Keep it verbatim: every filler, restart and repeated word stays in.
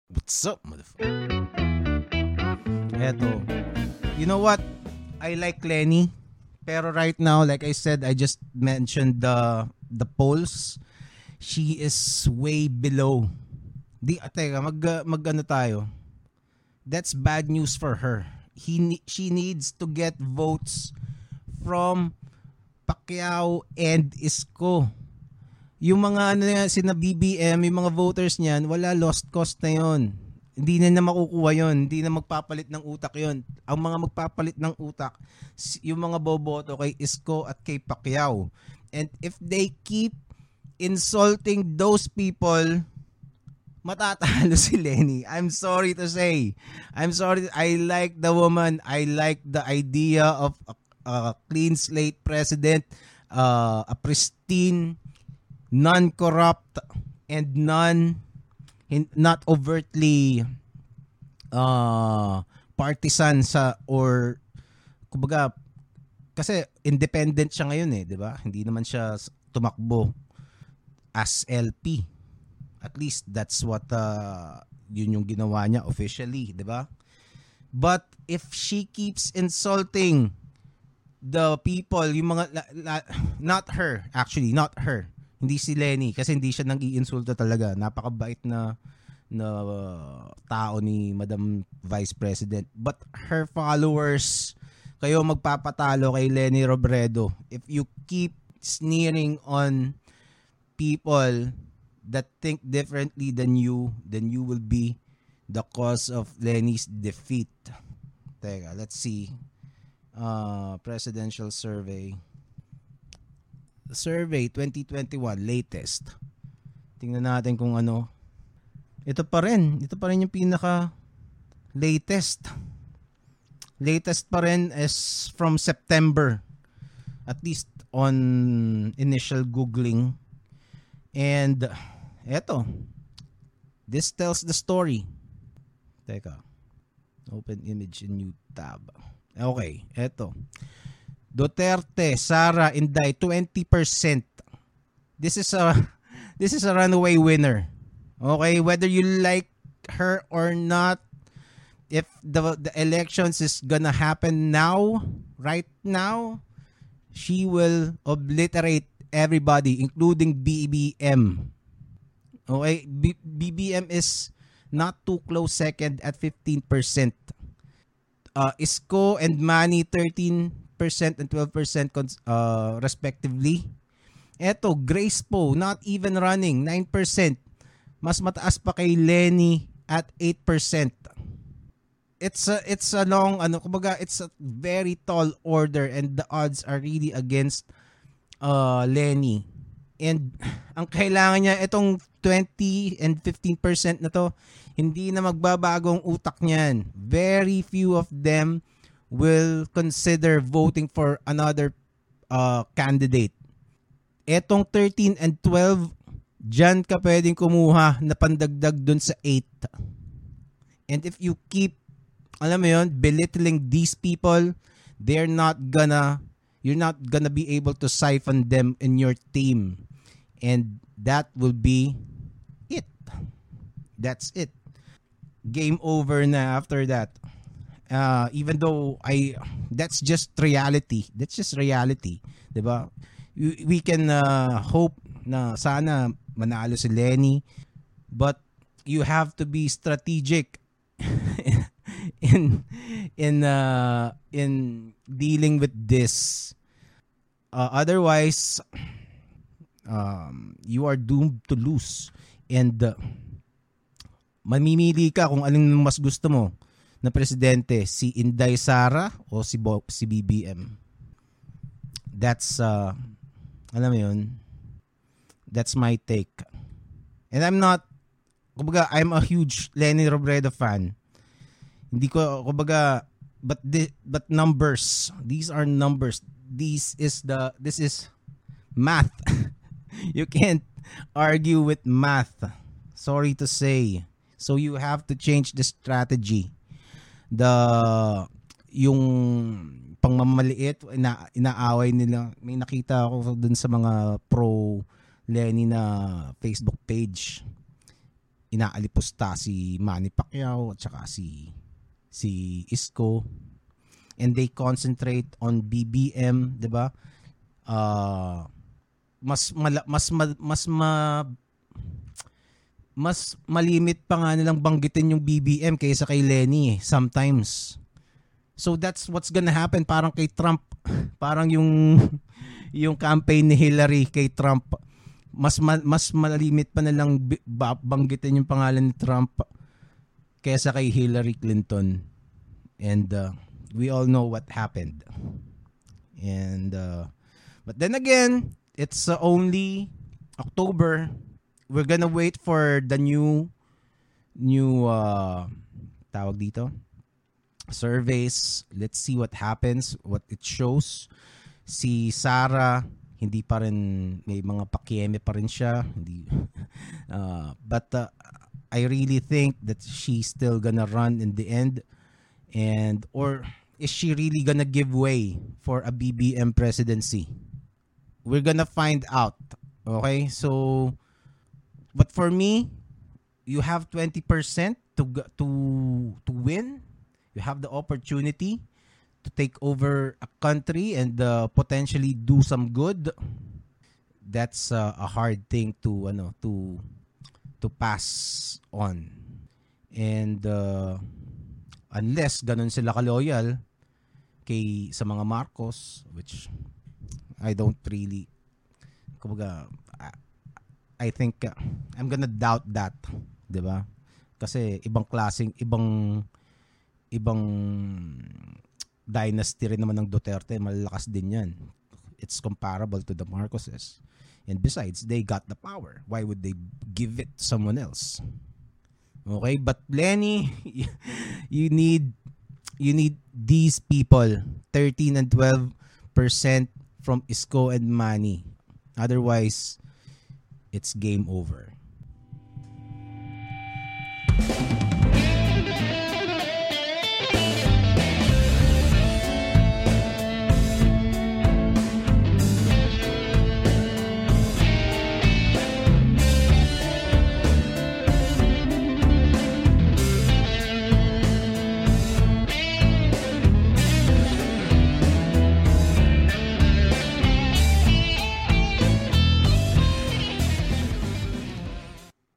What's up, motherfucker? Eto. You know what? I like Lenny. Pero right now, like I said, I just mentioned the the polls. She is way below. Di, teka, mag, mag ano tayo. That's bad news for her. He She needs to get votes from Pacquiao and Isko. Yung mga ano yan, sina B B M, yung mga voters niyan, wala, lost cause na yon. Hindi na na makukuha yon, hindi na magpapalit ng utak yon. Ang mga magpapalit ng utak, yung mga boboto kay Isko at kay Pacquiao. And if they keep insulting those people, matatalo si Lenny. I'm sorry to say. I'm sorry. I like the woman. I like the idea of a, a clean slate president, uh, a pristine, non-corrupt, and non not overtly uh, partisan sa or kumbaga kasi independent siya ngayon eh, 'di ba? Hindi naman siya tumakbo as L P. At least that's what uh, yun yung ginawa niya officially, 'di ba? But if she keeps insulting the people, yung mga la, la, not her, actually, not her. Hindi si Lenny kasi hindi siya nang iinsulto talaga. Napakabait na na uh, tao ni Madam Vice President. But her followers, kayo magpapatalo kay Lenny Robredo if you keep sneering on people that think differently than you, then you will be the cause of Lenny's defeat. Teka, let's see. Uh, presidential survey. Survey twenty twenty-one latest. Tingnan natin kung ano. Ito pa rin. Ito pa rin yung pinaka latest. Latest pa rin is from September. At least on initial googling. And eto. This tells the story. Teka. Open image in new tab. Okay, eto. Duterte, Sara, Inday, twenty percent. This is a this is a runaway winner. Okay, whether you like her or not, if the the elections is gonna happen now, right now, she will obliterate everybody, including B B M. Okay, B- BBM is not too close second at fifteen percent. Uh, Isko and Manny, thirteen percent and twelve percent uh, respectively. Eto, Grace Poe, not even running, nine percent. Mas mataas pa kay Lenny at eight percent. It's a, it's a long, ano, kumbaga, it's a very tall order and the odds are really against uh, Lenny. And ang kailangan niya, itong twenty and fifteen percent na to, hindi na magbabago ang utak niyan. Very few of them will consider voting for another uh, candidate. Etong thirteen and twelve, dyan ka pwedeng kumuha na pandagdag dun sa eight. And if you keep, alam mo yun, belittling these people, they're not gonna, you're not gonna be able to siphon them in your team. And that will be it. That's it. Game over na after that. Uh, even though I that's just reality. That's just reality, 'di ba? We can uh, hope na sana manalo si Lenny, but you have to be strategic in in uh, in dealing with this. Uh, otherwise um, you are doomed to lose and uh, mamimili ka kung alin mas gusto mo na presidente, si Inday Sara o si Bo, si B B M. That's uh alam mo yun, that's my take. And I'm not, kumbaga, I'm a huge Lenny Robredo fan. Hindi ko, kumbaga, but the, but numbers, these are numbers. This is the this is math. You can't argue with math. Sorry to say. So you have to change the strategy. The yung pangmamaliit ina, inaaway nila. May nakita ako dun sa mga pro Lenny na Facebook page. inaalipusta si Manny Pacquiao at saka si si Isko, and they concentrate on B B M, 'di ba? Uh, mas mala, mas ma, mas ma, mas malimit pa nga nilang banggitin yung B B M kaysa kay Lenny eh, sometimes. So that's what's gonna happen parang kay Trump. Parang yung yung campaign ni Hillary kay Trump, mas ma, mas malimit pa nilang banggitin yung pangalan ni Trump kaysa kay Hillary Clinton. And uh, we all know what happened. And uh, but then again, it's uh, only October. We're gonna wait for the new new uh, tawag dito, surveys. Let's see what happens, what it shows. Si Sara, hindi pa rin, may mga pakieme pa rin siya. Hindi, uh, but uh, I really think that she's still gonna run in the end. And or is she really gonna give way for a B B M presidency? We're gonna find out. Okay, so but for me, you have twenty percent to to to win. You have the opportunity to take over a country and uh, potentially do some good. That's uh, a hard thing to ano to to pass on. And uh, unless ganun sila ka-loyal kay sa mga Marcos, which I don't really, kumbaga, I think uh, I'm gonna doubt that, 'di ba? Kasi ibang klaseng, ibang ibang dynasty rin naman ng Duterte, malalakas din 'yan. It's comparable to the Marcoses. And besides, they got the power. Why would they give it to someone else? Okay, but Lenny, you need you need these people, thirteen and twelve percent from Isko and Manny. Otherwise, it's game over.